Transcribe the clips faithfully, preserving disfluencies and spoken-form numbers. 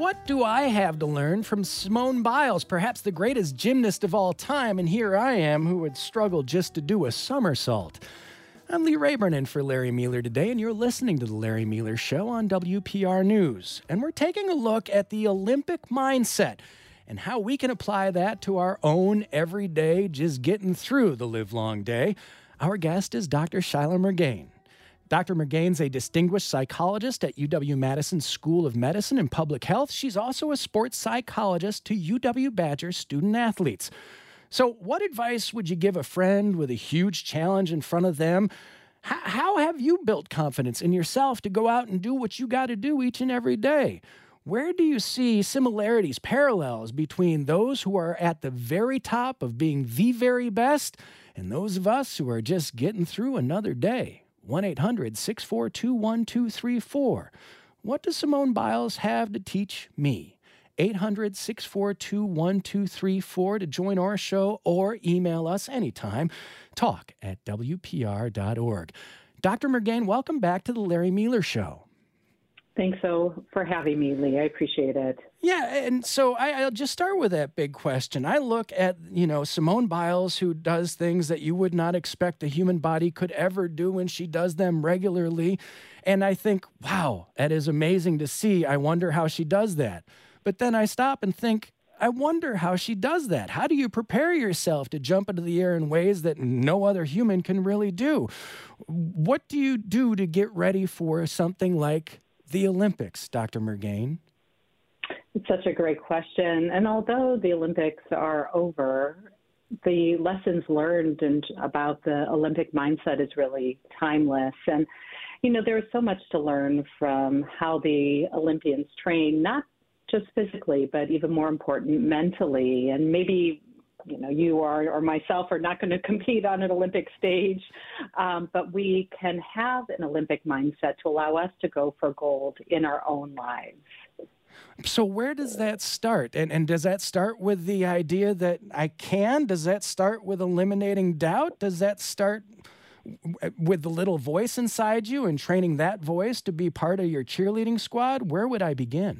what do I have to learn from Simone Biles, perhaps the greatest gymnast of all time, and here I am who would struggle just to do a somersault. I'm Lee Rayburn in for Larry Mueller today, and you're listening to The Larry Mueller Show on W P R News. And we're taking a look at the Olympic mindset and how we can apply that to our own everyday, just getting through the livelong day. Our guest is Doctor Shyla Murgain. Doctor Murgain's a distinguished psychologist at U W-Madison School of Medicine and Public Health. She's also a sports psychologist to U W-Badger student-athletes. So what advice would you give a friend with a huge challenge in front of them? H- how have you built confidence in yourself to go out and do what you got to do each and every day? Where do you see similarities, parallels between those who are at the very top of being the very best and those of us who are just getting through another day? one eight hundred six four two one two three four. What does Simone Biles have to teach me? eight hundred six four two one two three four to join our show or email us anytime. Talk at W P R dot org. Doctor Murgain, welcome back to the Larry Mueller Show. Thanks so for having me, Lee. I appreciate it. Yeah, and so I, I'll just start with that big question. I look at, you know, Simone Biles, who does things that you would not expect a human body could ever do, and she does them regularly. And I think, wow, that is amazing to see. I wonder how she does that. But then I stop and think, I wonder how she does that. How do you prepare yourself to jump into the air in ways that no other human can really do? What do you do to get ready for something like the Olympics, Doctor Murgain? It's such a great question. And although the Olympics are over, the lessons learned and about the Olympic mindset is really timeless. And, you know, there's so much to learn from how the Olympians train, not just physically, but even more important, mentally. And maybe, you know, you are or myself are not going to compete on an Olympic stage, um, but we can have an Olympic mindset to allow us to go for gold in our own lives. So where does that start? And and does that start with the idea that I can? Does that start with eliminating doubt? Does that start with the little voice inside you and training that voice to be part of your cheerleading squad? Where would I begin?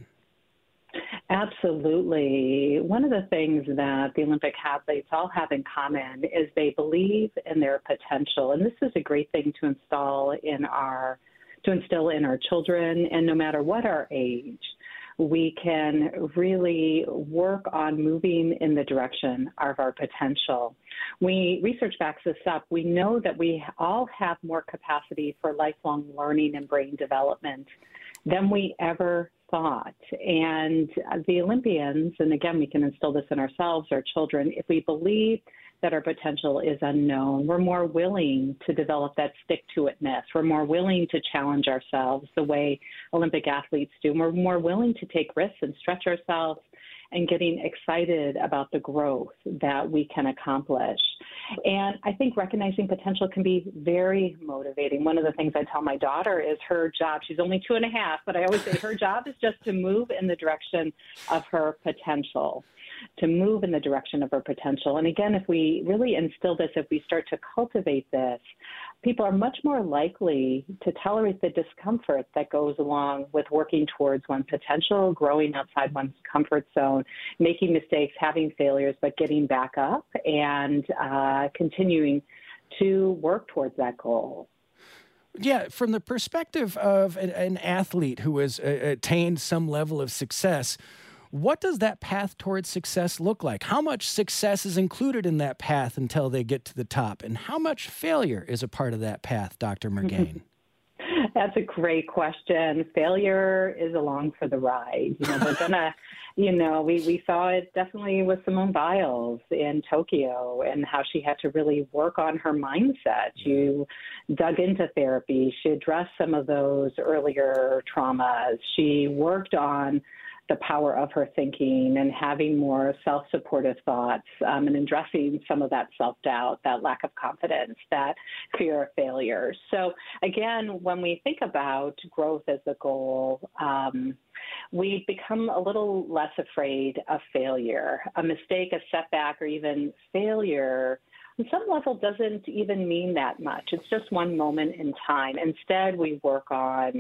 Absolutely. One of the things that the Olympic athletes all have in common is they believe in their potential. And this is a great thing to install in our, to instill in our children. And no matter what our age, we can really work on moving in the direction of our potential. We research backs this up. We know that we all have more capacity for lifelong learning and brain development than we ever thought. And the Olympians, and again, we can instill this in ourselves, our children, if we believe that our potential is unknown, we're more willing to develop that stick-to-itness. We're more willing to challenge ourselves the way Olympic athletes do. We're more willing to take risks and stretch ourselves and getting excited about the growth that we can accomplish. And I think recognizing potential can be very motivating. One of the things I tell my daughter is her job, she's only two and a half, but I always say her job is just to move in the direction of her potential, to move in the direction of her potential. And again, if we really instill this, if we start to cultivate this, people are much more likely to tolerate the discomfort that goes along with working towards one's potential, growing outside one's comfort zone, making mistakes, having failures, but getting back up and uh, continuing to work towards that goal. Yeah, from the perspective of an, an athlete who has uh, attained some level of success, what does that path towards success look like? How much success is included in that path until they get to the top? And how much failure is a part of that path, Doctor Murgain? That's a great question. Failure is along for the ride. You know, we're gonna, you know, we, we saw it definitely with Simone Biles in Tokyo and how she had to really work on her mindset. She dug into therapy. She addressed some of those earlier traumas. She worked on the power of her thinking and having more self-supportive thoughts um, and addressing some of that self-doubt, that lack of confidence, that fear of failure. So again, when we think about growth as a goal, um, we become a little less afraid of failure. A mistake, a setback, or even failure on some level doesn't even mean that much. It's just one moment in time. Instead, we work on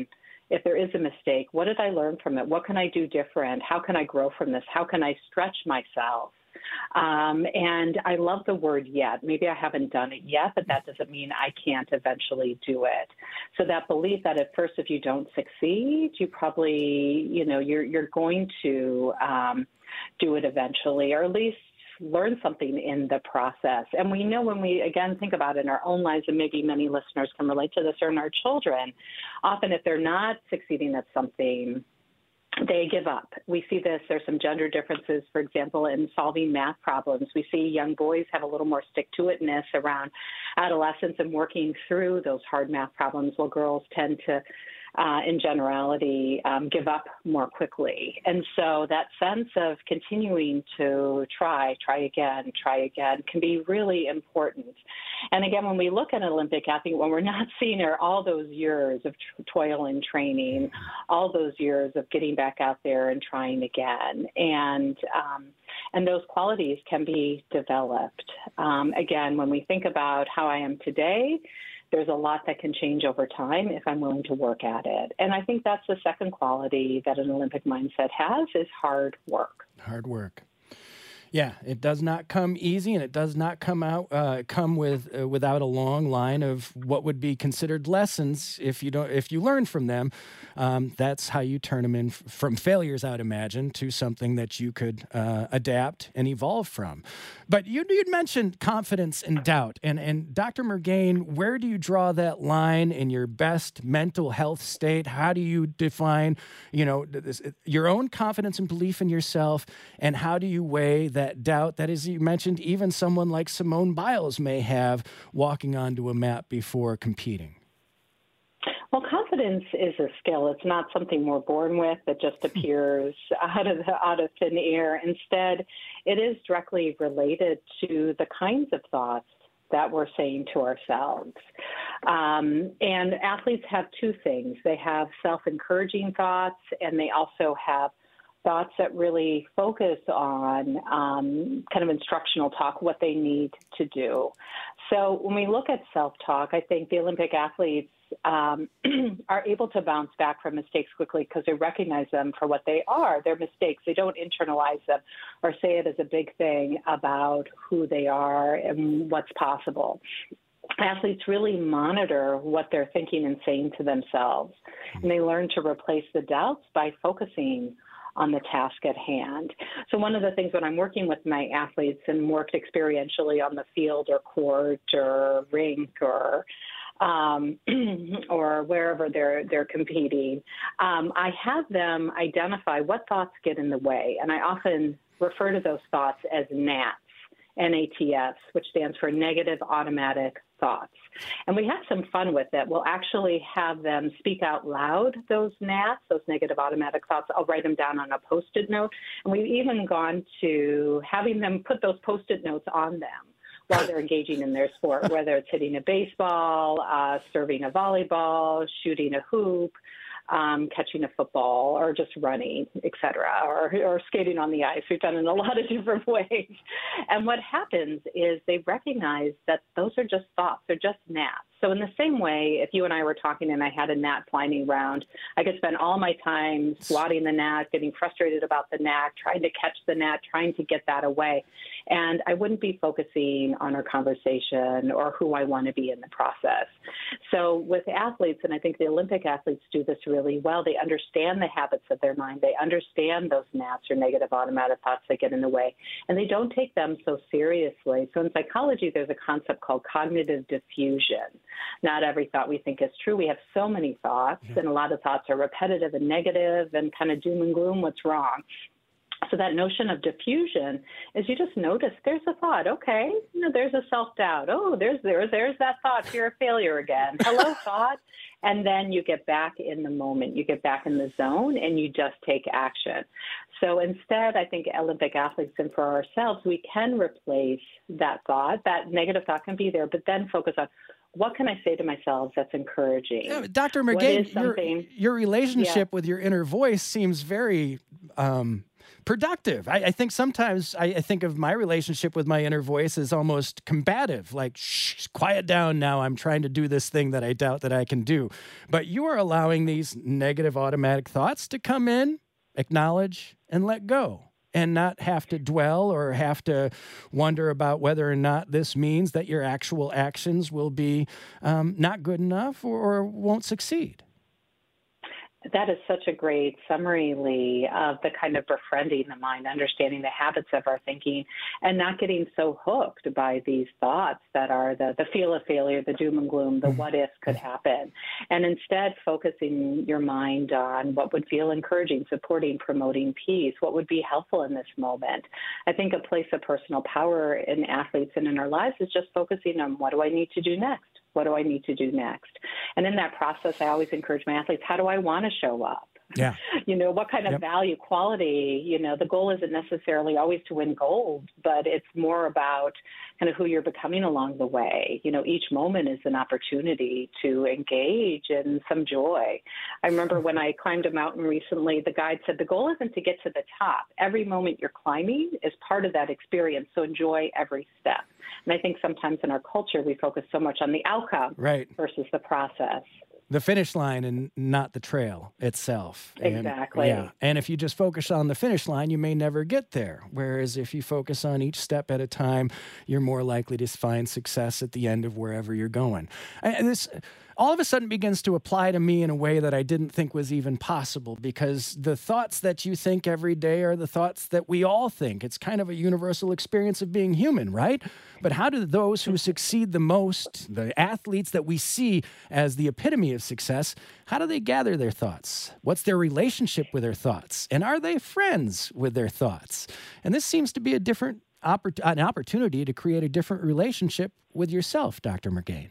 if there is a mistake, what did I learn from it? What can I do different? How can I grow from this? How can I stretch myself? Um, and I love the word yet. Maybe I haven't done it yet, but that doesn't mean I can't eventually do it. So that belief that at first, if you don't succeed, you probably, you know, you're, you're going to um, do it eventually, or at least learn something in the process. And we know when we, again, think about it in our own lives, and maybe many listeners can relate to this, or in our children, often if they're not succeeding at something, they give up. We see this. There's some gender differences, for example, in solving math problems. We see young boys have a little more stick-to-itness around adolescence and working through those hard math problems, while girls tend to, uh, in generality, um, give up more quickly. And so that sense of continuing to try, try again, try again can be really important. And again, when we look at an Olympic athlete, when we're not seeing her all those years of toil and training, all those years of getting back out there and trying again, and um, and those qualities can be developed. Um, again, when we think about how I am today, there's a lot that can change over time if I'm willing to work at it. And I think that's the second quality that an Olympic mindset has, is hard work. Hard work. Yeah, it does not come easy, and it does not come out uh, come with uh, without a long line of what would be considered lessons. If you don't, if you learn from them, um, that's how you turn them in f- from failures, I'd imagine, to something that you could uh, adapt and evolve from. But you you'd mentioned confidence and doubt, and and Doctor Mergain, where do you draw that line in your best mental health state? How do you define, you know, this, your own confidence and belief in yourself, and how do you weigh that doubt that, as you mentioned, even someone like Simone Biles may have walking onto a mat before competing? Well, confidence is a skill. It's not something we're born with that just appears out of the, out of thin air. Instead, it is directly related to the kinds of thoughts that we're saying to ourselves. Um, and athletes have two things. They have self-encouraging thoughts, and they also have thoughts that really focus on um, kind of instructional talk, what they need to do. So when we look at self-talk, I think the Olympic athletes um, are able to bounce back from mistakes quickly because they recognize them for what they are. They're mistakes. They don't internalize them or say it as a big thing about who they are and what's possible. Athletes really monitor what they're thinking and saying to themselves, and they learn to replace the doubts by focusing on the task at hand. So one of the things when I'm working with my athletes and worked experientially on the field or court or rink or um, or wherever they're they're competing, um, I have them identify what thoughts get in the way, and I often refer to those thoughts as N A Ts, N A T S, which stands for negative automatic thoughts. And we have some fun with it. We'll actually have them speak out loud those N A Ts, those negative automatic thoughts. I'll write them down on a Post-it note. And we've even gone to having them put those Post-it notes on them while they're engaging in their sport, whether it's hitting a baseball, uh, serving a volleyball, shooting a hoop, Um, catching a football, or just running, et cetera, or, or skating on the ice. We've done it in a lot of different ways. And what happens is they recognize that those are just thoughts. They're just gnats. So in the same way, if you and I were talking and I had a gnat flying around, I could spend all my time swatting the gnat, getting frustrated about the gnat, trying to catch the gnat, trying to get that away. And I wouldn't be focusing on our conversation or who I want to be in the process. So with athletes, and I think the Olympic athletes do this really well, they understand the habits of their mind. They understand those gnats or negative automatic thoughts that get in the way, and they don't take them so seriously. So in psychology, there's a concept called cognitive diffusion. Not every thought we think is true. We have so many thoughts, and a lot of thoughts are repetitive and negative and kind of doom and gloom, what's wrong. So that notion of diffusion is you just notice there's a thought. Okay, you know, there's a self-doubt. Oh, there's there, there's that thought. Fear of failure again. Hello, thought. And then you get back in the moment. You get back in the zone, and you just take action. So instead, I think Olympic athletes and for ourselves, we can replace that thought. That negative thought can be there, but then focus on, what can I say to myself that's encouraging? Yeah, Doctor Mergain, your, your relationship yeah. with your inner voice seems very um, productive. I, I think sometimes I, I think of my relationship with my inner voice as almost combative, like, shh, quiet down now. I'm trying to do this thing that I doubt that I can do. But you are allowing these negative automatic thoughts to come in, acknowledge, and let go, and not have to dwell or have to wonder about whether or not this means that your actual actions will be um, not good enough or, or won't succeed. That is such a great summary, Lee, of the kind of befriending the mind, understanding the habits of our thinking, and not getting so hooked by these thoughts that are the, the feel of failure, the doom and gloom, the what if could happen, and instead focusing your mind on what would feel encouraging, supporting, promoting peace, what would be helpful in this moment. I think a place of personal power in athletes and in our lives is just focusing on what do I need to do next? What do I need to do next? And in that process, I always encourage my athletes, how do I want to show up? Yeah. You know, what kind of yep. value, quality, you know, the goal isn't necessarily always to win gold, but it's more about kind of who you're becoming along the way. You know, each moment is an opportunity to engage in some joy. I remember when I climbed a mountain recently, the guide said, the goal isn't to get to the top. Every moment you're climbing is part of that experience, so enjoy every step. And I think sometimes in our culture, we focus so much on the outcome right. versus the process. The finish line and not the trail itself. Exactly. And, yeah. And if you just focus on the finish line, you may never get there. Whereas if you focus on each step at a time, you're more likely to find success at the end of wherever you're going. And this all of a sudden begins to apply to me in a way that I didn't think was even possible, because the thoughts that you think every day are the thoughts that we all think. It's kind of a universal experience of being human, right? But how do those who succeed the most, the athletes that we see as the epitome of success, how do they gather their thoughts? What's their relationship with their thoughts? And are they friends with their thoughts? And this seems to be a different oppor- an opportunity to create a different relationship with yourself, Doctor Mergain.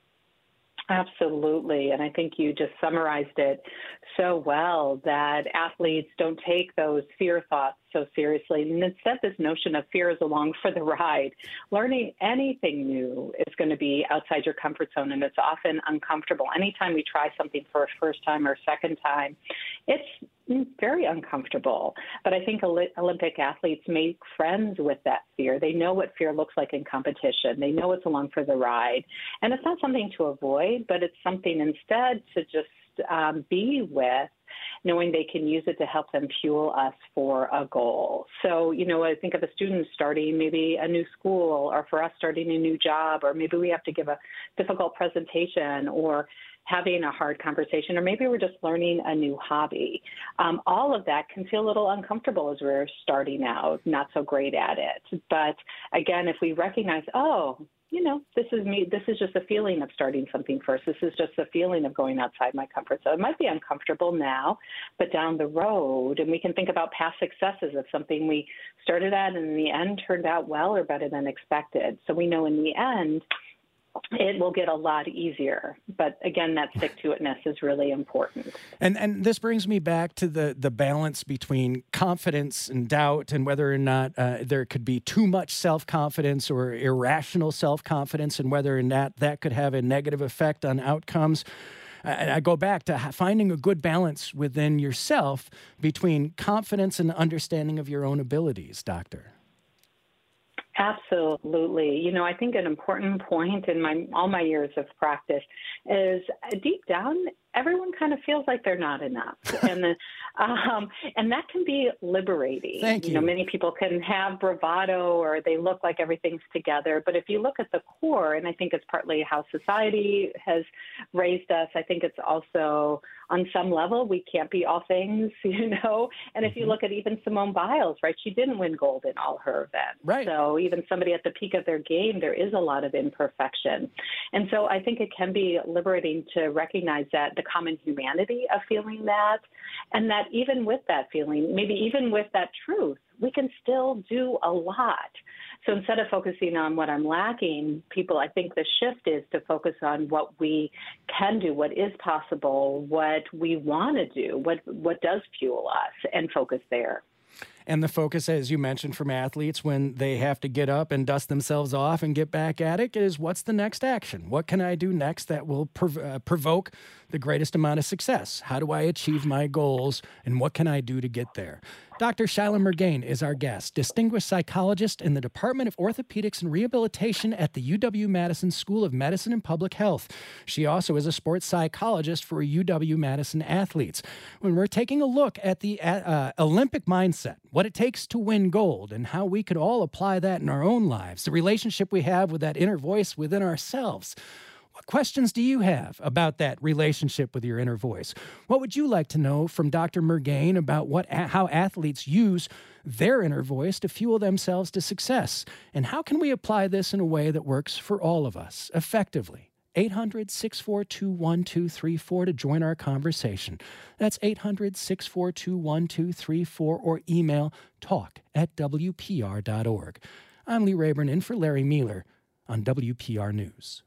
Absolutely. And I think you just summarized it so well, that athletes don't take those fear thoughts so seriously. And instead, this notion of fear is along for the ride. Learning anything new is going to be outside your comfort zone, and it's often uncomfortable. Anytime we try something for a first time or second time, it's very uncomfortable. But I think Olympic athletes make friends with that fear. They know what fear looks like in competition. They know it's along for the ride. And it's not something to avoid, but it's something instead to just um, be with, knowing they can use it to help them fuel us for a goal. So, you know, I think of a student starting maybe a new school, or for us starting a new job, or maybe we have to give a difficult presentation, or having a hard conversation, or maybe we're just learning a new hobby. Um, all of that can feel a little uncomfortable as we're starting out, not so great at it. But again, if we recognize, oh, you know, this is me, this is just a feeling of starting something first. This is just a feeling of going outside my comfort zone. It might be uncomfortable now, but down the road, and we can think about past successes of something we started at and in the end turned out well or better than expected. So we know in the end, it will get a lot easier. But again, that stick-to-itness is really important. And and this brings me back to the, the balance between confidence and doubt, and whether or not uh, there could be too much self-confidence or irrational self-confidence, and whether or not that could have a negative effect on outcomes. I, I go back to finding a good balance within yourself between confidence and understanding of your own abilities, Doctor. Absolutely. You know, I think an important point in my all my years of practice is uh, deep down, everyone kind of feels like they're not enough. and the, um, and that can be liberating. Thank you. You know, many people can have bravado, or they look like everything's together. But if you look at the core, and I think it's partly how society has raised us, I think it's also on some level, we can't be all things, you know. And if mm-hmm. you look at even Simone Biles, right, she didn't win gold in all her events. Right. So even somebody at the peak of their game, there is a lot of imperfection. And so I think it can be liberating to recognize that the common humanity of feeling that, and that even with that feeling, maybe even with that truth, we can still do a lot. So instead of focusing on what I'm lacking, people, I think the shift is to focus on what we can do, what is possible, what we want to do, what what does fuel us, and focus there. And the focus, as you mentioned, from athletes when they have to get up and dust themselves off and get back at it, is what's the next action? What can I do next that will prov- uh, provoke the greatest amount of success? How do I achieve my goals, and what can I do to get there? Doctor Shyla Murgain is our guest, distinguished psychologist in the Department of Orthopedics and Rehabilitation at the U W-Madison School of Medicine and Public Health. She also is a sports psychologist for U W-Madison athletes. When we're taking a look at the uh, Olympic mindset, what it takes to win gold, and how we could all apply that in our own lives, the relationship we have with that inner voice within ourselves. What questions do you have about that relationship with your inner voice? What would you like to know from Doctor Murgain about what how athletes use their inner voice to fuel themselves to success? And how can we apply this in a way that works for all of us effectively? eight hundred, six four two, one two three four to join our conversation. That's eight hundred, six four two, one two three four, or email talk at W P R dot org. I'm Lee Rayburn in for Larry Mealer on W P R News.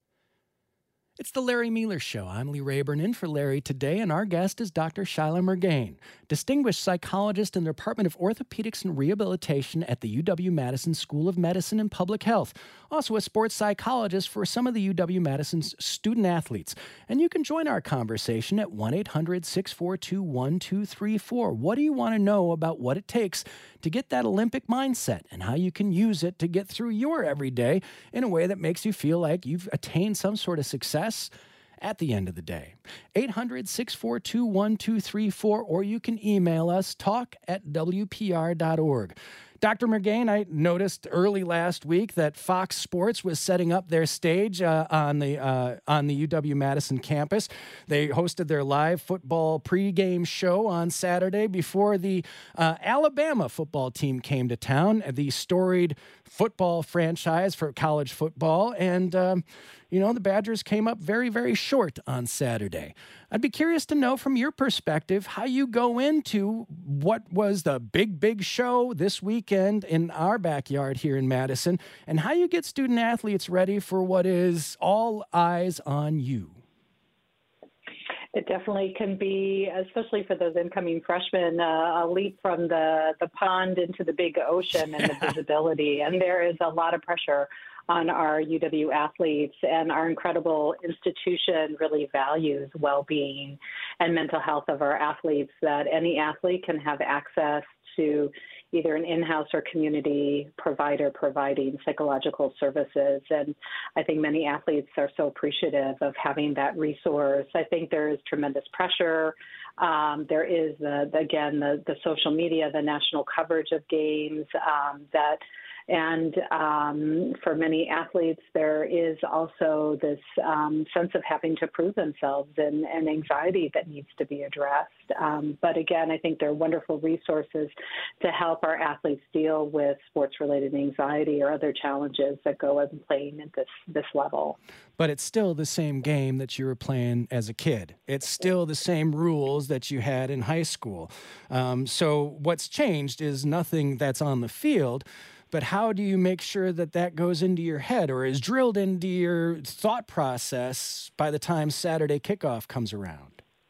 It's the Larry Mealer Show. I'm Lee Rayburn in for Larry today, and our guest is Doctor Shyla Murgain, distinguished psychologist in the Department of Orthopedics and Rehabilitation at the U W-Madison School of Medicine and Public Health, also a sports psychologist for some of the U W-Madison's student athletes. And you can join our conversation at one eight hundred, six four two, one two three four. What do you want to know about what it takes to get that Olympic mindset and how you can use it to get through your everyday in a way that makes you feel like you've attained some sort of success at the end of the day? eight hundred, six four two, one two three four, or you can email us, talk at W P R dot org. Doctor Murgain, I noticed early last week that Fox Sports was setting up their stage uh, on the uh, on the U W-Madison campus. They hosted their live football pregame show on Saturday before the uh, Alabama football team came to town, the storied football franchise for college football. And, um, you know, the Badgers came up very, very short on Saturday. I'd be curious to know from your perspective how you go into what was the big, big show this weekend in our backyard here in Madison, and how you get student athletes ready for what is all eyes on you. It definitely can be, especially for those incoming freshmen, uh, a leap from the, the pond into the big ocean and the visibility. And there is a lot of pressure on our U W athletes, and our incredible institution really values well-being and mental health of our athletes, that any athlete can have access to either an in-house or community provider providing psychological services. And I think many athletes are so appreciative of having that resource. I think there is tremendous pressure. Um, there is, the, the, again, the, the social media, the national coverage of games um, that And um, for many athletes, there is also this um, sense of having to prove themselves and, and anxiety that needs to be addressed. Um, but again, I think there are wonderful resources to help our athletes deal with sports-related anxiety or other challenges that go in playing at this, this level. But it's still the same game that you were playing as a kid. It's still the same rules that you had in high school. Um, so what's changed is nothing that's on the field. But how do you make sure that that goes into your head or is drilled into your thought process by the time Saturday kickoff comes around?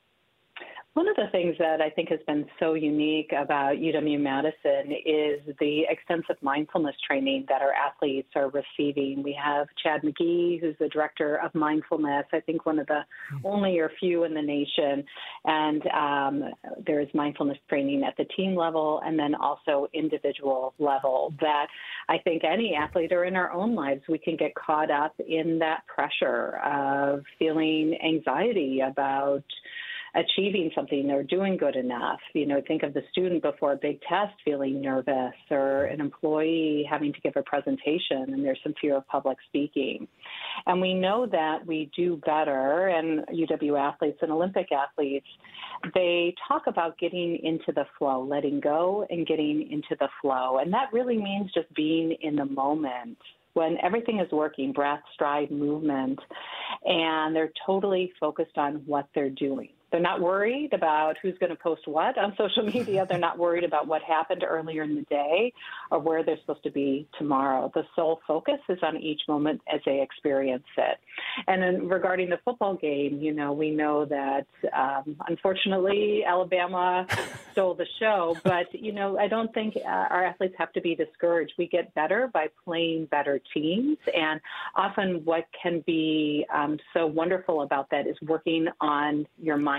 One of the things that I think has been so unique about U W-Madison is the extensive mindfulness training that our athletes are receiving. We have Chad McGee, who's the director of mindfulness, I think one of the mm-hmm. only or few in the nation. And um, there is mindfulness training at the team level and then also individual level that I think any athlete or in our own lives, we can get caught up in that pressure of feeling anxiety about achieving something or doing good enough. You know, think of the student before a big test feeling nervous, or an employee having to give a presentation and there's some fear of public speaking. And we know that we do better, and U W athletes and Olympic athletes, they talk about getting into the flow, letting go and getting into the flow. And that really means just being in the moment when everything is working, breath, stride, movement, and they're totally focused on what they're doing. They're not worried about who's going to post what on social media. They're not worried about what happened earlier in the day or where they're supposed to be tomorrow. The sole focus is on each moment as they experience it. And then regarding the football game, you know, we know that um, unfortunately Alabama stole the show. But, you know, I don't think uh, our athletes have to be discouraged. We get better by playing better teams. And often what can be um, so wonderful about that is working on your mind.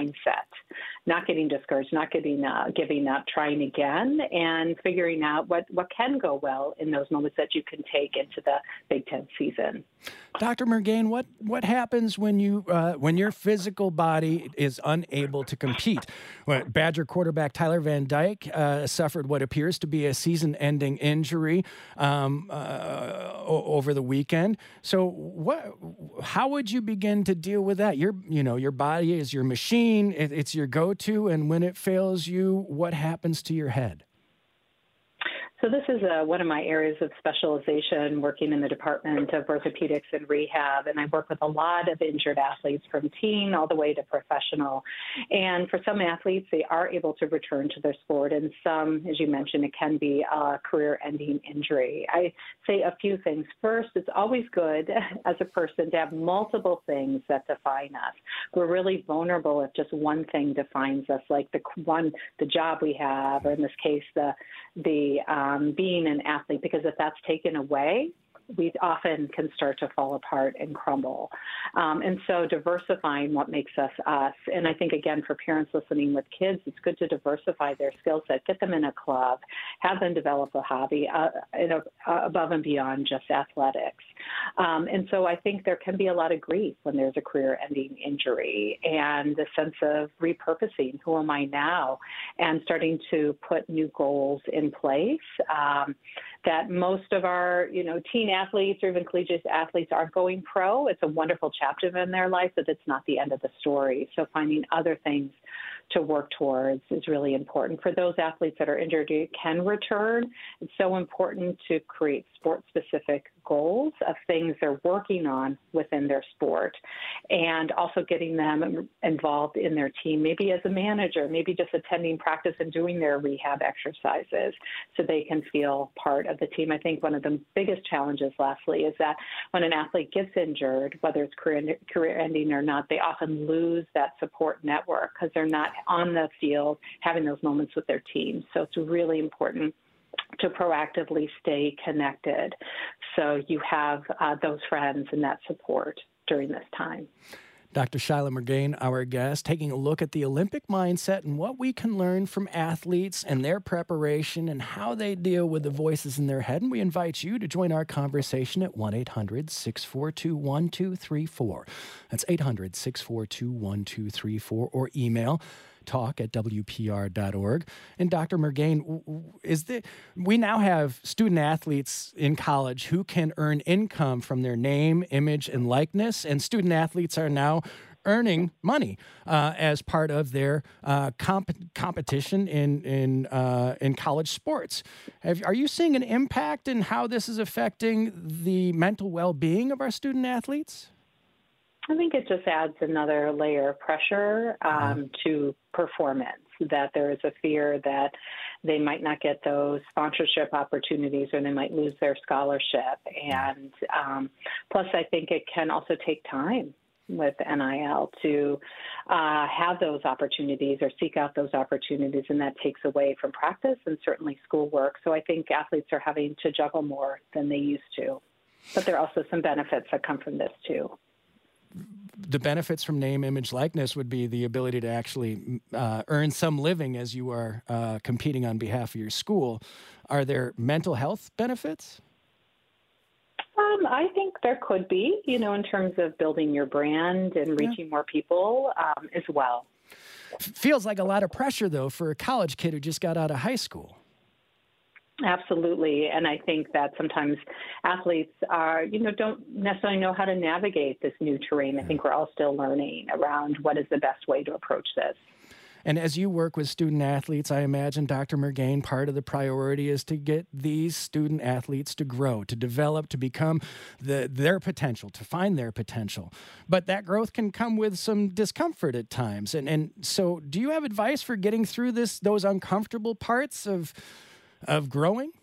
mindset, not getting discouraged, not getting uh, giving up, trying again, and figuring out what, what can go well in those moments that you can take into the Big Ten season. Doctor Mergain, what, what happens when you uh, when your physical body is unable to compete? Well, Badger quarterback Tyler Van Dyke uh, suffered what appears to be a season-ending injury um, uh, over the weekend. So, what? How would you begin to deal with that? Your, you know, your body is your machine; it, it's your go-to, and when it fails you, what happens to your head? So this is uh, one of my areas of specialization, working in the Department of Orthopedics and Rehab, and I work with a lot of injured athletes from teen all the way to professional. And for some athletes, they are able to return to their sport, and some, as you mentioned, it can be a career-ending injury. I say a few things. First, it's always good as a person to have multiple things that define us. We're really vulnerable if just one thing defines us, like the one, the job we have, or in this case, the the um, Um, being an athlete, because if that's taken away, we often can start to fall apart and crumble. Um, and so diversifying what makes us us. And I think, again, for parents listening with kids, it's good to diversify their skill set, get them in a club, have them develop a hobby uh, you know, uh, above and beyond just athletics. Um, and so I think there can be a lot of grief when there's a career-ending injury, and a sense of repurposing, who am I now, and starting to put new goals in place. Um, that most of our, you know, teen athletes or even collegiate athletes are going pro. It's a wonderful chapter in their life, but it's not the end of the story. So finding other things to work towards is really important. For those athletes that are injured who can return, it's so important to create sport-specific goals of things they're working on within their sport, and also getting them involved in their team, maybe as a manager, maybe just attending practice and doing their rehab exercises so they can feel part of the team. I think one of the biggest challenges, lastly, is that when an athlete gets injured, whether it's career, career ending or not, they often lose that support network because they're not on the field having those moments with their team. So it's really important to proactively stay connected so you have uh, those friends and that support during this time. Doctor Shyla Mergain, our guest, taking a look at the Olympic mindset and what we can learn from athletes and their preparation and how they deal with the voices in their head. And we invite you to join our conversation at one eight hundred, six four two, one two three four. That's eight hundred, six four two, one two three four, or email talk at W P R dot org. And Doctor Mergain, is the, we now have student athletes in college who can earn income from their name, image, and likeness, and student athletes are now earning money uh, as part of their uh, comp- competition in in uh, in college sports. Have, are you seeing an impact in how this is affecting the mental well-being of our student athletes? I think it just adds another layer of pressure um, to performance, that there is a fear that they might not get those sponsorship opportunities, or they might lose their scholarship. And um, plus, I think it can also take time with N I L to uh, have those opportunities or seek out those opportunities, and that takes away from practice and certainly schoolwork. So I think athletes are having to juggle more than they used to. But there are also some benefits that come from this, too. The benefits from name, image, likeness would be the ability to actually uh, earn some living as you are uh, competing on behalf of your school. Are there mental health benefits? Um, I think there could be, you know, in terms of building your brand and reaching yeah. more people um, as well. Feels like a lot of pressure, though, for a college kid who just got out of high school. Absolutely. And I think that sometimes athletes are, you know, don't necessarily know how to navigate this new terrain. I think we're all still learning around what is the best way to approach this. And as you work with student athletes, I imagine, Doctor Mergain, part of the priority is to get these student athletes to grow, to develop, to become the, their potential, to find their potential. But that growth can come with some discomfort at times. And, and so do you have advice for getting through this, those uncomfortable parts of of growing?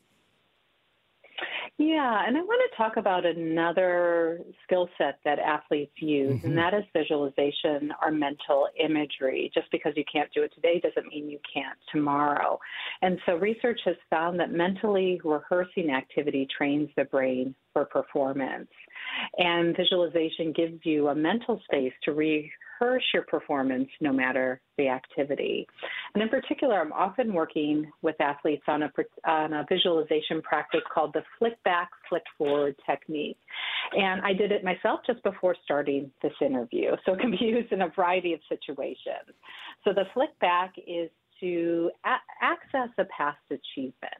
Yeah, and I want to talk about another skill set that athletes use, mm-hmm. and that is visualization or mental imagery. Just because you can't do it today doesn't mean you can't tomorrow. And so research has found that mentally rehearsing activity trains the brain for performance. And visualization gives you a mental space to re rehearse your performance no matter the activity. And in particular, I'm often working with athletes on a, on a visualization practice called the flick back, flick forward technique. And I did it myself just before starting this interview, so it can be used in a variety of situations. So the flick back is to a- access a past achievement.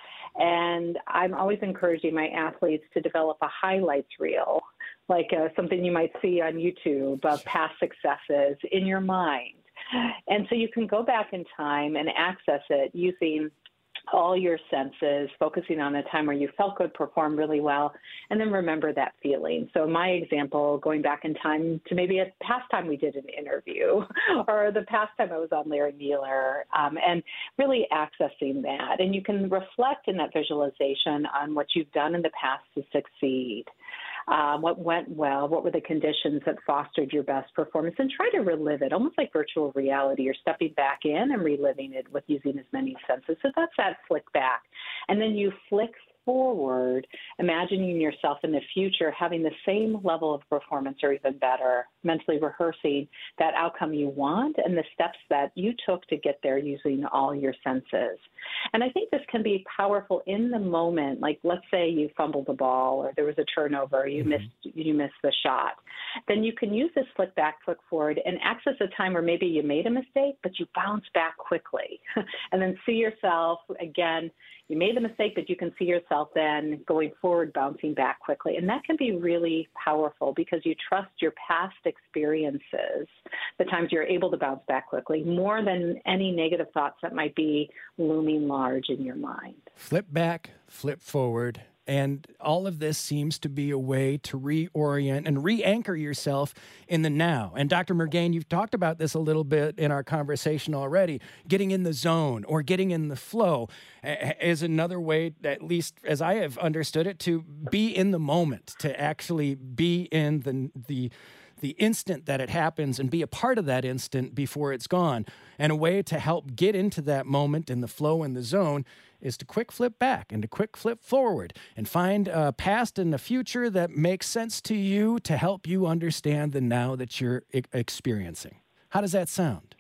And I'm always encouraging my athletes to develop a highlights reel, like uh, something you might see on YouTube of past successes in your mind. And so you can go back in time and access it using all your senses, focusing on a time where you felt good, performed really well, and then remember that feeling. So my example, going back in time to maybe a past time we did an interview or the past time I was on Larry Mueller, um, and really accessing that. And you can reflect in that visualization on what you've done in the past to succeed. Uh, what went well, what were the conditions that fostered your best performance, and try to relive it, almost like virtual reality. You're stepping back in and reliving it with using as many senses. So that's that flick back. And then you flick forward, imagining yourself in the future having the same level of performance or even better, mentally rehearsing that outcome you want and the steps that you took to get there using all your senses. And I think this can be powerful in the moment. Like, let's say you fumbled the ball or there was a turnover, you mm-hmm. missed you missed the shot. Then you can use this flick back, flick forward and access a time where maybe you made a mistake, but you bounce back quickly and then see yourself again. You made the mistake, but you can see yourself then going forward, bouncing back quickly. And that can be really powerful because you trust your past experiences, the times you're able to bounce back quickly, more than any negative thoughts that might be looming large in your mind. Flip back, flip forward. And all of this seems to be a way to reorient and re-anchor yourself in the now. And Doctor Mergain, you've talked about this a little bit in our conversation already. Getting in the zone or getting in the flow is another way, at least as I have understood it, to be in the moment, to actually be in the the the instant that it happens and be a part of that instant before it's gone. And a way to help get into that moment in the flow and the zone is to quick flip back and to quick flip forward and find a past and a future that makes sense to you to help you understand the now that you're e- experiencing. How does that sound?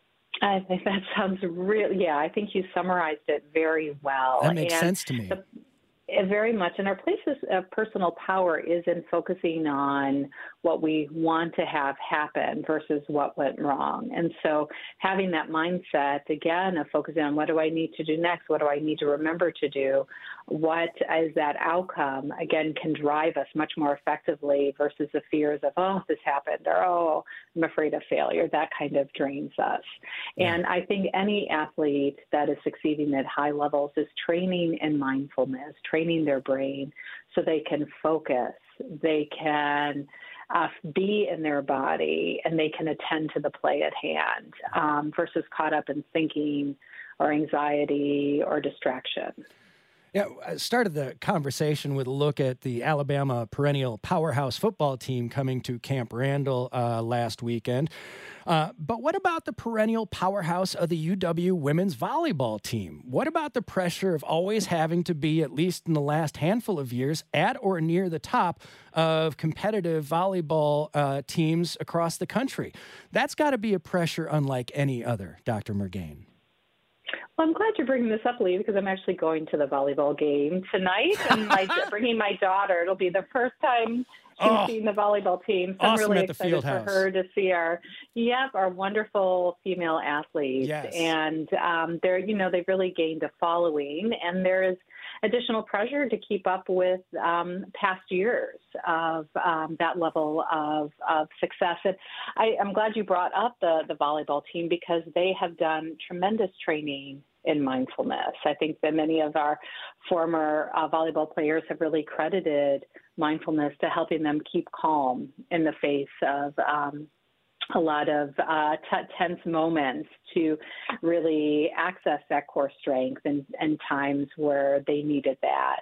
I think that sounds real. Yeah, I think you summarized it very well. That makes and sense to me. The, very much. And our place of personal power is in focusing on what we want to have happen versus what went wrong. And so having that mindset, again, of focusing on what do I need to do next? What do I need to remember to do? What is that outcome, again, can drive us much more effectively versus the fears of, oh, this happened, or, oh, I'm afraid of failure. That kind of drains us. Yeah. And I think any athlete that is succeeding at high levels is training in mindfulness, training their brain so they can focus, they can uh, be in their body, and they can attend to the play at hand um, versus caught up in thinking or anxiety or distraction. Yeah, I started the conversation with a look at the Alabama perennial powerhouse football team coming to Camp Randall uh, last weekend. Uh, but what about the perennial powerhouse of the U W women's volleyball team? What about the pressure of always having to be, at least in the last handful of years, at or near the top of competitive volleyball uh, teams across the country? That's got to be a pressure unlike any other, Doctor Mergain. Well, I'm glad you're bringing this up, Lee, because I'm actually going to the volleyball game tonight, and my, bringing my daughter. It'll be the first time she's oh, seen the volleyball team, so awesome. I'm really At the excited field for house. her to see our, yep, our wonderful female athletes. Yes. And um, they're, you know, they've really gained a following, and there is additional pressure to keep up with um, past years of um, that level of, of success. And I, I'm glad you brought up the, the volleyball team because they have done tremendous training in mindfulness. I think that many of our former uh, volleyball players have really credited mindfulness to helping them keep calm in the face of um, a lot of uh, t- tense moments, to really access that core strength and, and times where they needed that.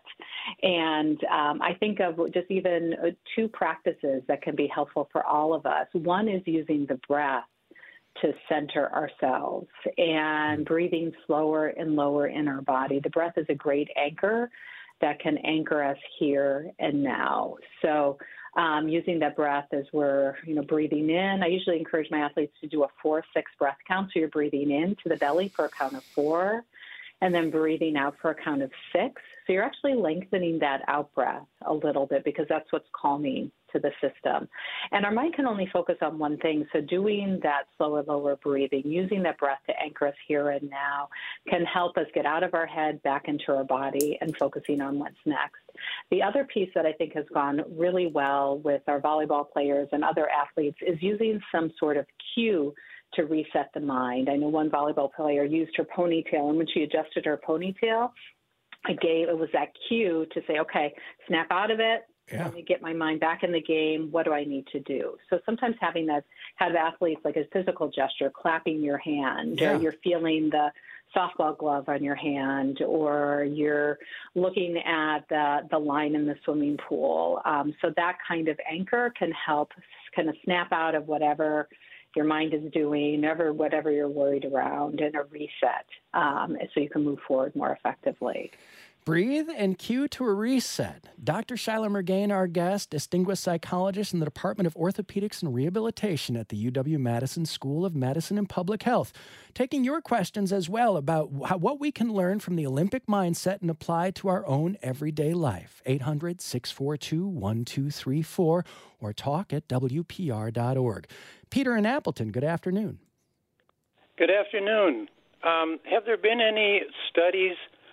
And um, I think of just even two practices that can be helpful for all of us. One is using the breath to center ourselves and breathing slower and lower in our body. The breath is a great anchor that can anchor us here and now. So um, using that breath as we're, you know, breathing in. I usually encourage my athletes to do a four six breath count. So you're breathing in to the belly for a count of four, and then breathing out for a count of six. So you're actually lengthening that out breath a little bit because that's what's calming to the system. And our mind can only focus on one thing. So doing that slower, lower breathing, using that breath to anchor us here and now can help us get out of our head, back into our body, and focusing on what's next. The other piece that I think has gone really well with our volleyball players and other athletes is using some sort of cue to reset the mind. I know one volleyball player used her ponytail, and when she adjusted her ponytail, I gave, it was that cue to say, okay, snap out of it. Yeah. Let me get my mind back in the game. What do I need to do? So sometimes having that, have athletes like a physical gesture, clapping your hand, Yeah. or you're feeling the softball glove on your hand, or you're looking at the, the line in the swimming pool. Um, so that kind of anchor can help kind of snap out of whatever your mind is doing, never whatever you're worried around, and a reset um, so you can move forward more effectively. Breathe and cue to a reset. Doctor Shyla Mergain, our guest, distinguished psychologist in the Department of Orthopedics and Rehabilitation at the U W-Madison School of Medicine and Public Health, taking your questions as well about how, what we can learn from the Olympic mindset and apply to our own everyday life. eight hundred, six four two, one two three four or talk at W P R dot org. Peter in Appleton, good afternoon. Good afternoon. Um, have there been any studies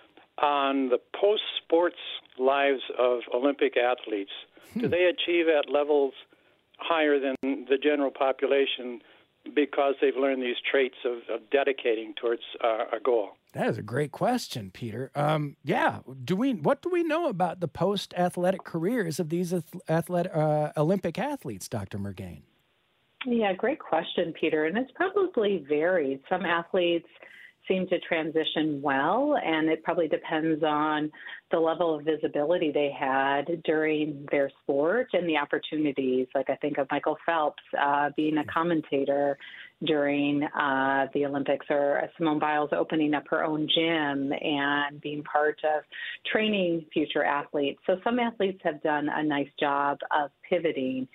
on the post-sports lives of Olympic athletes? Hmm. Do they achieve at levels higher than the general population because they've learned these traits of, of dedicating towards uh, a goal? That is a great question, Peter. Um, yeah, do we? What do we know about the post-athletic careers of these athletic, uh, Olympic athletes, Doctor Mergain? Yeah, great question, Peter. And it's probably varied. Some athletes seem to transition well, and it probably depends on the level of visibility they had during their sport and the opportunities. Like I think of Michael Phelps uh, being a commentator during uh, the Olympics, or Simone Biles opening up her own gym and being part of training future athletes. So some athletes have done a nice job of pivoting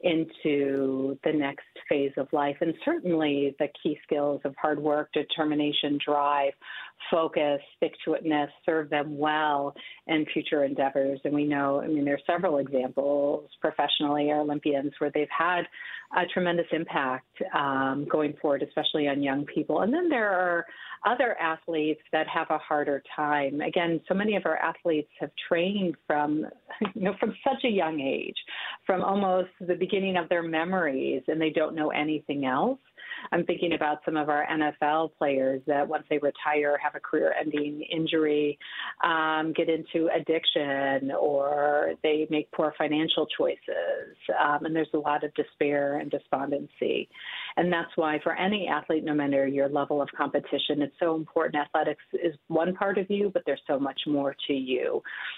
into the next phase of life. And certainly the key skills of hard work, determination, drive, focus, stick-to-itness serve them well in future endeavors. And we know, I mean, there are several examples professionally, our Olympians, where they've had a tremendous impact um, going forward, especially on young people. And then there are other athletes that have a harder time. Again, so many of our athletes have trained from, you know, from such a young age, from almost the beginning of their memories, and they don't know anything else. I'm thinking about some of our N F L players that once they retire have a career-ending injury, um, get into addiction, or they make poor financial choices, um, and there's a lot of despair and despondency. And that's why for any athlete, no matter your level of competition, it's so important. Athletics is one part of you, but there's so much more to you.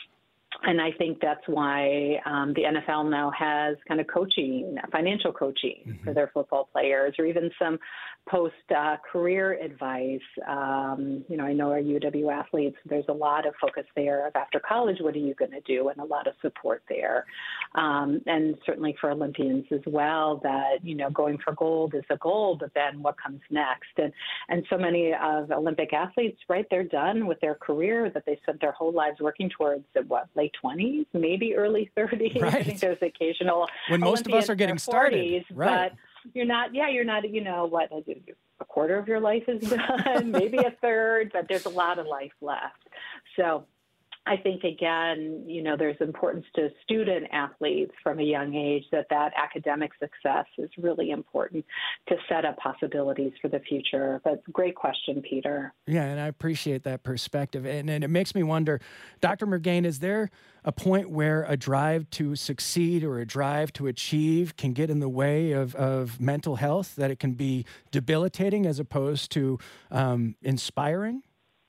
And I think that's why um, the N F L now has kind of coaching, financial coaching mm-hmm. for their football players, or even some post-career uh, advice. Um, you know, I know our U W athletes, there's a lot of focus there of after college, what are you going to do, and a lot of support there. Um, and certainly for Olympians as well, that, you know, going for gold is a goal, but then what comes next? And, and so many of Olympic athletes, right, they're done with their career that they spent their whole lives working towards at what, late twenties, maybe early thirties. Right. I think there's occasional when most Olympians of us are getting started, forties, right? But you're not, yeah, you're not, you know, what, a quarter of your life is done, maybe a third, but there's a lot of life left. So I think, again, you know, there's importance to student athletes from a young age that that academic success is really important to set up possibilities for the future. But great question, Peter. Yeah, and I appreciate that perspective. And, and it makes me wonder, Doctor Mergain, is there a point where a drive to succeed or a drive to achieve can get in the way of, of mental health, that it can be debilitating as opposed to um, inspiring?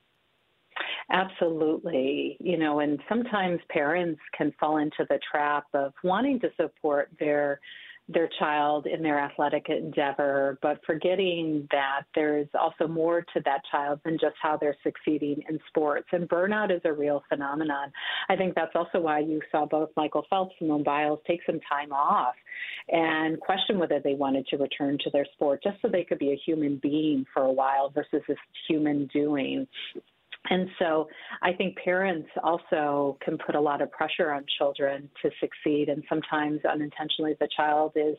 Absolutely. You know, and sometimes parents can fall into the trap of wanting to support their their child in their athletic endeavor, but forgetting that there's also more to that child than just how they're succeeding in sports. And burnout is a real phenomenon. I think that's also why you saw both Michael Phelps and Simone Biles take some time off and question whether they wanted to return to their sport just so they could be a human being for a while versus this human doing. And so I think parents also can put a lot of pressure on children to succeed, and sometimes unintentionally the child is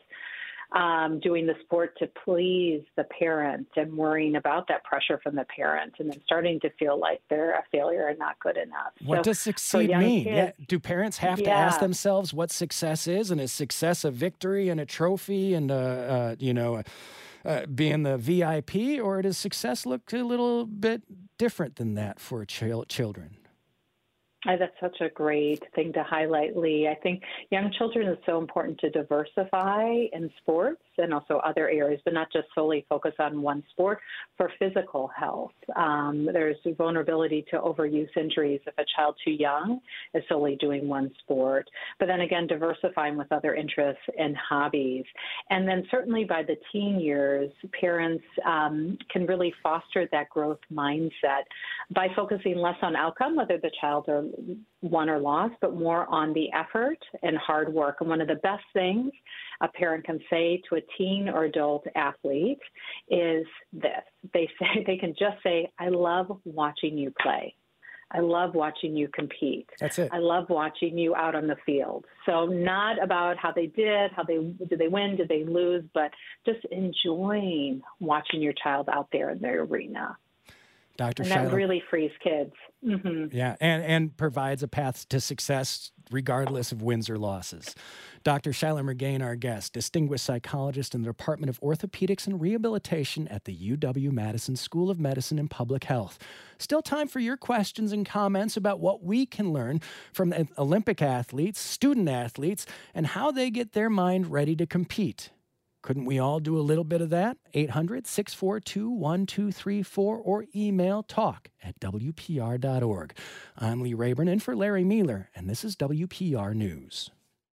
um, doing the sport to please the parent and worrying about that pressure from the parent and then starting to feel like they're a failure and not good enough. What so does succeed mean? Kids, yeah. Do parents have yeah. to ask themselves what success is? And is success a victory and a trophy and, a, uh, you know, uh, being the V I P, or does success look a little bit different than that for ch- children? Oh, that's such a great thing to highlight, Lee. I think young children is so important to diversify in sports and also other areas, but not just solely focus on one sport for physical health. Um, there's vulnerability to overuse injuries if a child too young is solely doing one sport. But then again, diversifying with other interests and hobbies. And then certainly by the teen years, parents um, can really foster that growth mindset by focusing less on outcome, whether the child are won or lost, but more on the effort and hard work. And one of the best things a parent can say to a teen or adult athlete is this. They say, they can just say, I love watching you play. I love watching you compete. That's it. I love watching you out on the field. So not about how they did, how they did they win, did they lose, but just enjoying watching your child out there in the arena. Doctor And Shiloh. that really frees kids. Mm-hmm. Yeah, and, and provides a path to success regardless of wins or losses. Doctor Shiloh Mergain, our guest, distinguished psychologist in the Department of Orthopedics and Rehabilitation at the U W-Madison School of Medicine and Public Health. Still time for your questions and comments about what we can learn from Olympic athletes, student athletes, and how they get their mind ready to compete. Couldn't we all do a little bit of that? eight hundred, six four two, one two three four or email talk at W P R dot org. I'm Lee Rayburn in for Larry Mealer, and this is W P R News.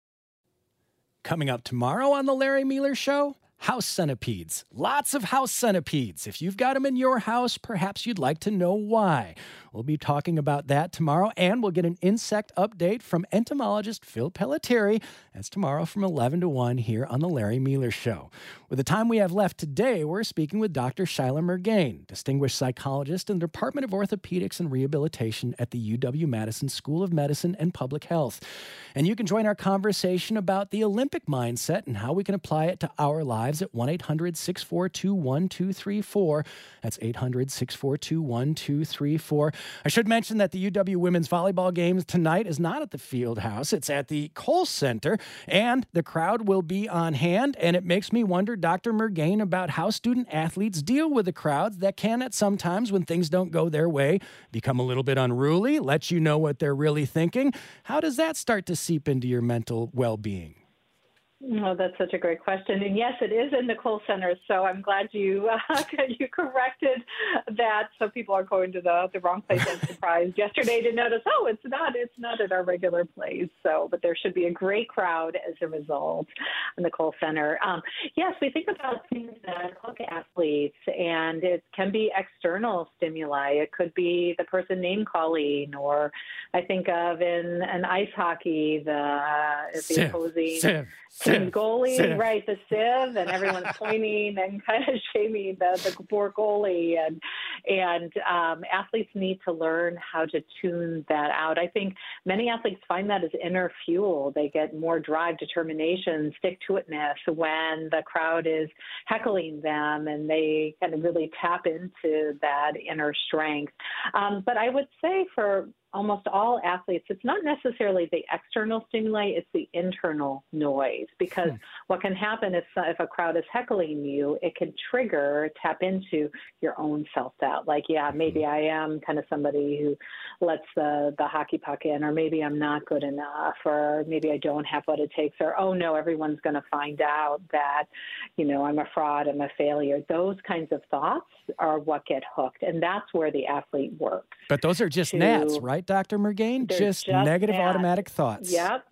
Coming up tomorrow on The Larry Mealer Show, house centipedes. Lots of house centipedes. If you've got them in your house, perhaps you'd like to know why. We'll be talking about that tomorrow, and we'll get an insect update from entomologist Phil Pelletieri. That's tomorrow from eleven to one here on The Larry Mealer Show. With the time we have left today, we're speaking with Doctor Shiloh Mergain, distinguished psychologist in the Department of Orthopedics and Rehabilitation at the U W-Madison School of Medicine and Public Health. And you can join our conversation about the Olympic mindset and how we can apply it to our lives at one eight hundred, six four two, one two three four. That's eight hundred, six four two, one two three four. I should mention that the U W women's volleyball games tonight is not at the field house. It's at the Kohl Center, and the crowd will be on hand. And it makes me wonder, Doctor Mergain, about how student athletes deal with the crowds that can at sometimes, when things don't go their way, become a little bit unruly, let you know what they're really thinking. How does that start to seep into your mental well-being? Oh, that's such a great question. And yes, it is in the Kohl Center. So I'm glad you uh, you corrected that. So people are going to the, the wrong place and surprised yesterday to notice, oh, it's not, it's not at our regular place. So, but there should be a great crowd as a result in the Kohl Center. Um, yes, we think about things that hook athletes, and it can be external stimuli. It could be the person name calling, or I think of in an ice hockey, the, the Sieve, opposing sieve, team sieve, goalie, sieve. right, the sieve, and everyone's pointing and kind of shaming the, the poor goalie. And and um, athletes need to learn how to tune that out. I think many athletes find that as inner fuel. They get more drive, determination, stick-to-itness when the crowd is heckling them, and they kind of really tap into that inner strength. Um, but I would say for almost all athletes, it's not necessarily the external stimuli, it's the internal noise. Because hmm. what can happen if, if a crowd is heckling you, it can trigger, tap into your own self-doubt. Like, yeah, maybe I am kind of somebody who lets the, the hockey puck in, or maybe I'm not good enough, or maybe I don't have what it takes, or, oh, no, everyone's going to find out that, you know, I'm a fraud, I'm a failure. Those kinds of thoughts are what get hooked, and that's where the athlete works. But those are just to, gnats, right, Doctor Mergain? Just, just negative gnats. automatic thoughts. Yep.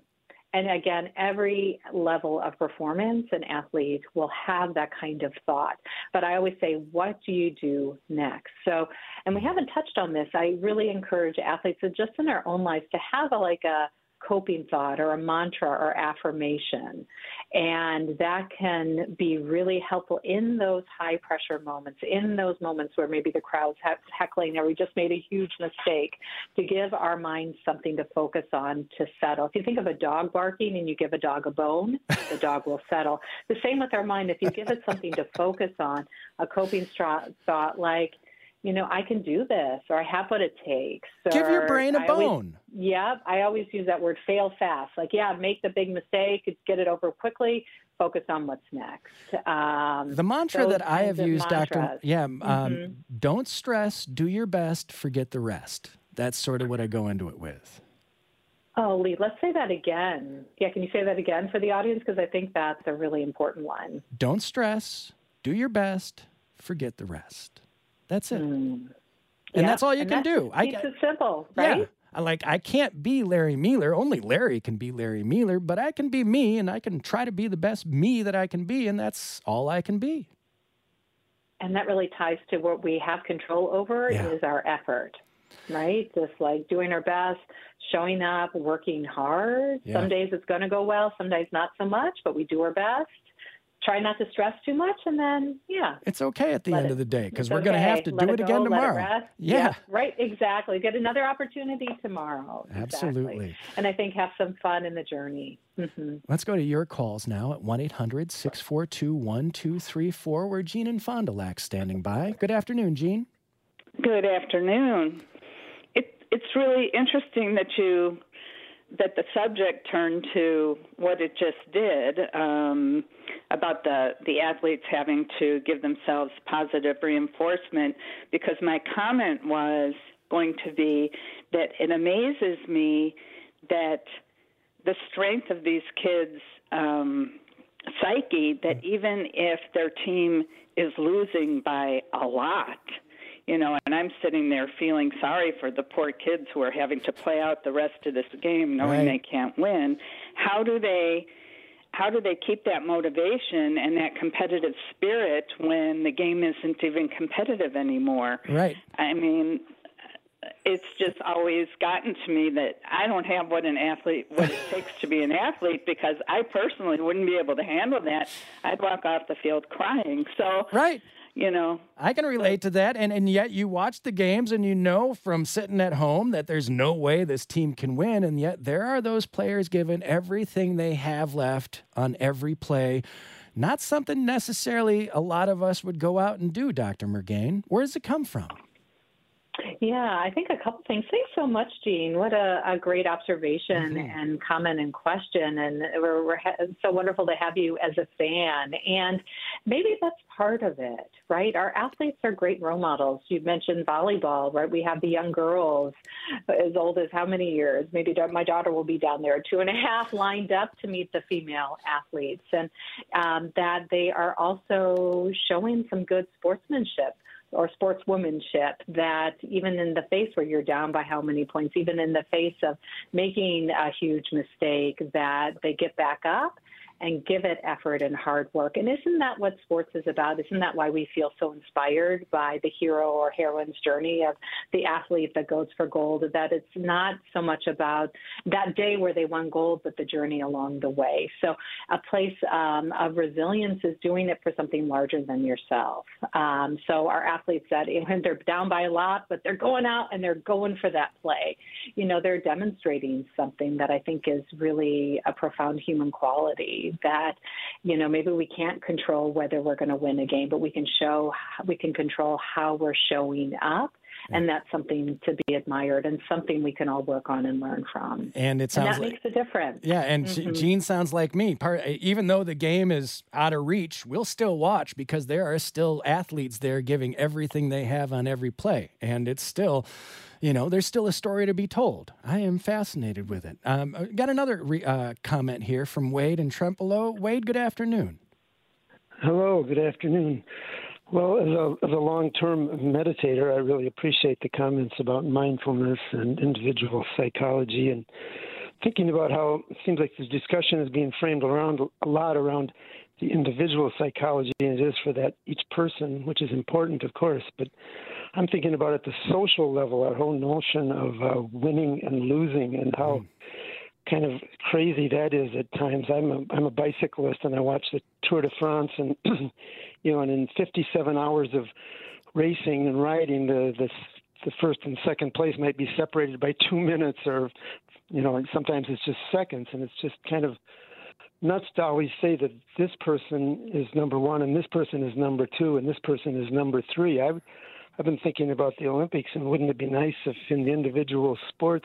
And again, every level of performance an athlete will have that kind of thought. But I always say, what do you do next? So, and we haven't touched on this. I really encourage athletes to just in their own lives to have a, like a coping thought or a mantra or affirmation. And that can be really helpful in those high pressure moments, in those moments where maybe the crowd's heckling or we just made a huge mistake, to give our minds something to focus on to settle. If you think of a dog barking and you give a dog a bone, the dog will settle. The same with our mind. If you give it something to focus on, a coping thought like, you know, I can do this, or I have what it takes. Give your brain a I bone. Always, yeah, I always use that word, fail fast. Like, yeah, make the big mistake, get it over quickly, focus on what's next. Um, the mantra that I have used, Doctor Yeah, um, mm-hmm. don't stress, do your best, forget the rest. That's sort of what I go into it with. Oh, Lee, let's say that again. Yeah, can you say that again for the audience? Because I think that's a really important one. Don't stress, do your best, forget the rest. That's it. Mm. And yeah. that's all you and can do. I Keeps it simple, right? Yeah. I like I can't be Larry Mealer. Only Larry can be Larry Mealer, but I can be me, and I can try to be the best me that I can be, and that's all I can be. And that really ties to what we have control over yeah. is our effort, right? Just like doing our best, showing up, working hard. Yeah. Some days it's going to go well, some days not so much, but we do our best. Try not to stress too much, and then, yeah. It's okay at the end it, of the day, because we're okay. going to have to let do it, it go, again tomorrow. Let it rest. Yeah. yeah. Right, exactly. Get another opportunity tomorrow. Absolutely. Exactly. And I think have some fun in the journey. Mm-hmm. Let's go to your calls now at one eight hundred six four two one two three four, where Jean and Fond du Lac's standing by. Good afternoon, Jean. Good afternoon. It, it's really interesting that you that the subject turned to what it just did um, about the, the athletes having to give themselves positive reinforcement, because my comment was going to be that it amazes me that the strength of these kids' um, psyche, that even if their team is losing by a lot, you know, and I'm sitting there feeling sorry for the poor kids who are having to play out the rest of this game knowing right. they can't win. How do they how do they keep that motivation and that competitive spirit when the game isn't even competitive anymore? Right. I mean, it's just always gotten to me that I don't have what an athlete, what it takes to be an athlete, because I personally wouldn't be able to handle that. I'd walk off the field crying. So, right. You know, I can relate to that, and, and yet you watch the games and you know from sitting at home that there's no way this team can win, and yet there are those players giving everything they have left on every play. Not something necessarily a lot of us would go out and do, Doctor Mergain. Where does it come from? Yeah, I think a couple things. Thanks so much, Jean. What a, a great observation mm-hmm. and comment and question. And we're, we're ha- so wonderful to have you as a fan. And maybe that's part of it, right? Our athletes are great role models. You mentioned volleyball, right? We have the young girls as old as how many years? Maybe my daughter will be down there, two and a half, lined up to meet the female athletes. And um, that they are also showing some good sportsmanship or sportswomanship, that even in the face where you're down by how many points, even in the face of making a huge mistake, that they get back up and give it effort and hard work. And isn't that what sports is about? Isn't that why we feel so inspired by the hero or heroine's journey of the athlete that goes for gold, that it's not so much about that day where they won gold, but the journey along the way. So a place um, of resilience is doing it for something larger than yourself. Um, so our athletes, that when they're down by a lot, but they're going out and they're going for that play, you know, they're demonstrating something that I think is really a profound human quality, that, you know, maybe we can't control whether we're going to win a game, but we can show, we can control how we're showing up. And that's something to be admired and something we can all work on and learn from. And it sounds and that like, makes a difference. Yeah, and mm-hmm. Jean sounds like me. Part, even though the game is out of reach, we'll still watch, because there are still athletes there giving everything they have on every play. And it's still, you know, there's still a story to be told. I am fascinated with it. Um, got another re, uh, comment here from Wade in Trempealeau. Wade, good afternoon. Hello, good afternoon. Well, as a, as a long-term meditator, I really appreciate the comments about mindfulness and individual psychology. And thinking about how it seems like this discussion is being framed around a lot around the individual psychology, and it is for that each person, which is important, of course. But I'm thinking about at the social level, our whole notion of uh, winning and losing, and how mm. kind of crazy that is at times. I'm a, I'm a bicyclist, and I watch the Tour de France, and you know, and in fifty-seven hours of racing and riding, the the the first and second place might be separated by two minutes, or you know, and sometimes it's just seconds, and it's just kind of nuts to always say that this person is number one and this person is number two and this person is number three. I've, I've been thinking about the Olympics, and wouldn't it be nice if in the individual sports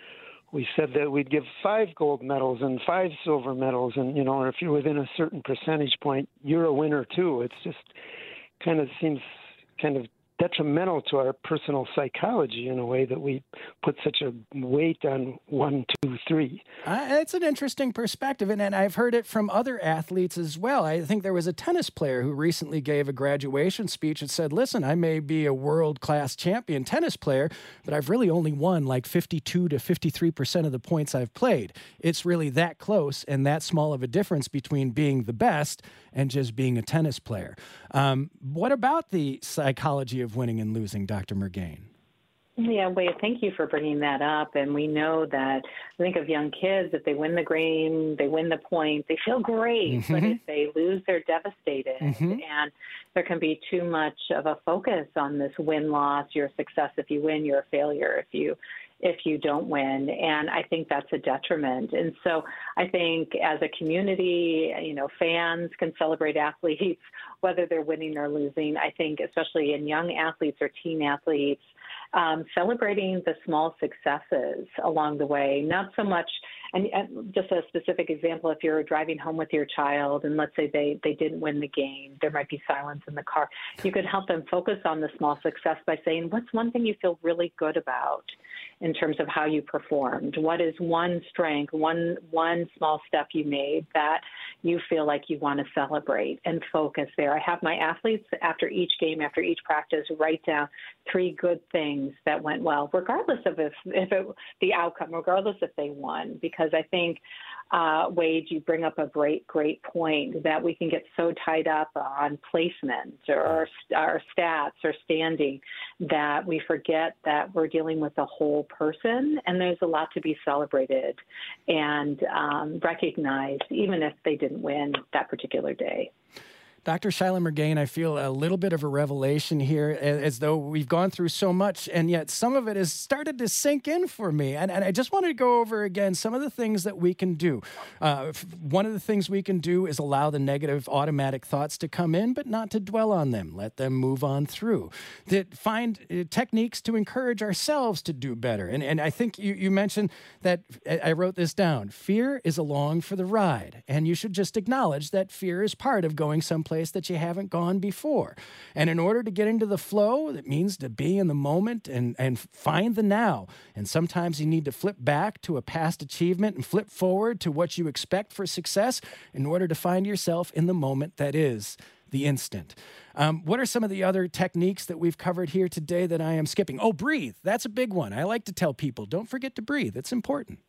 we said that we'd give five gold medals and five silver medals, and, you know, if you're within a certain percentage point, you're a winner too. It's just kind of seems kind of detrimental to our personal psychology in a way that we put such a weight on one, two, three. Uh, it's an interesting perspective, and, and I've heard it from other athletes as well. I think there was a tennis player who recently gave a graduation speech and said, listen, I may be a world-class champion tennis player, but I've really only won like fifty-two to fifty-three percent of the points I've played. It's really that close and that small of a difference between being the best and just being a tennis player. Um, what about the psychology of winning and losing, Doctor Mergain? Yeah, Wade, thank you for bringing that up. And we know that, I think of young kids, if they win the game, they win the point, they feel great. Mm-hmm. But if they lose, they're devastated. Mm-hmm. And there can be too much of a focus on this win-loss. You're a success if you win, you're a failure if you if you don't win. And I think that's a detriment. And so I think as a community, you know, fans can celebrate athletes, whether they're winning or losing. I think especially in young athletes or teen athletes, um, celebrating the small successes along the way, not so much, and, and just a specific example, if you're driving home with your child and let's say they, they didn't win the game, there might be silence in the car. You could help them focus on the small success by saying, what's one thing you feel really good about in terms of how you performed? What is one strength, one one small step you made that you feel like you want to celebrate and focus there? I have my athletes after each game, after each practice, write down three good things that went well, regardless of if, if it, the outcome, regardless if they won, because I think, uh, Wade, you bring up a great, great point that we can get so tied up on placement or our stats or standing that we forget that we're dealing with a whole person, and there's a lot to be celebrated and um, recognized, even if they didn't win that particular day. Doctor Shyla Mergain, I feel a little bit of a revelation here, as though we've gone through so much, and yet some of it has started to sink in for me. And, and I just wanted to go over again some of the things that we can do. Uh, one of the things we can do is allow the negative automatic thoughts to come in, but not to dwell on them. Let them move on through. That find uh, techniques to encourage ourselves to do better. And, and I think you, you mentioned that, I wrote this down, fear is along for the ride. And you should just acknowledge that fear is part of going someplace that you haven't gone before. And in order to get into the flow, it means to be in the moment and, and find the now. And sometimes you need to flip back to a past achievement and flip forward to what you expect for success in order to find yourself in the moment that is the instant. Um, what are some of the other techniques that we've covered here today that I am skipping? Oh, breathe. That's a big one. I like to tell people, don't forget to breathe. It's important.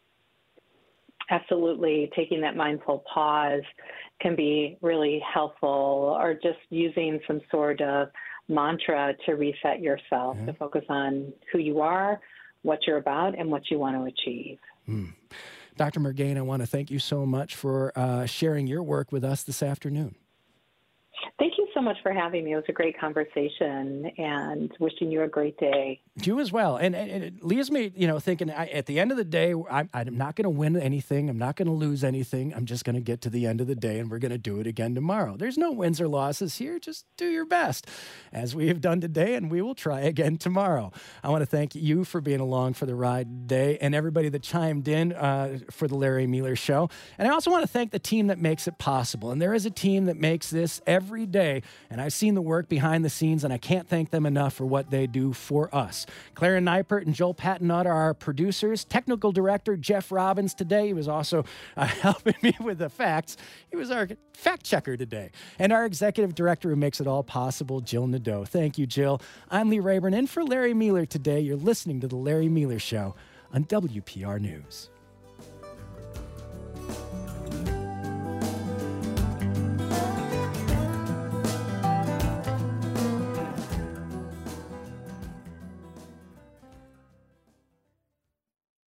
Absolutely. Taking that mindful pause can be really helpful, or just using some sort of mantra to reset yourself, yeah. to focus on who you are, what you're about, and what you want to achieve. Mm. Doctor Mergain, I want to thank you so much for uh, sharing your work with us this afternoon. Thank you so much for having me. It was a great conversation, and wishing you a great day. You as well. And, and it leaves me, you know, thinking I, at the end of the day, I'm, I'm not going to win anything. I'm not going to lose anything. I'm just going to get to the end of the day, and we're going to do it again tomorrow. There's no wins or losses here. Just do your best, as we have done today, and we will try again tomorrow. I want to thank you for being along for the ride today, and everybody that chimed in uh, for the Larry Mueller Show. And I also want to thank the team that makes it possible. And there is a team that makes this every day, and I've seen the work behind the scenes, and I can't thank them enough for what they do for us. Clara Neipert and Joel Patenaude are our producers. Technical director Jeff Robbins today. He was also uh, helping me with the facts. He was our fact checker today. And our executive director who makes it all possible, Jill Nadeau. Thank you, Jill. I'm Lee Rayburn, in for Larry Mueller today. You're listening to The Larry Mueller Show on W P R News.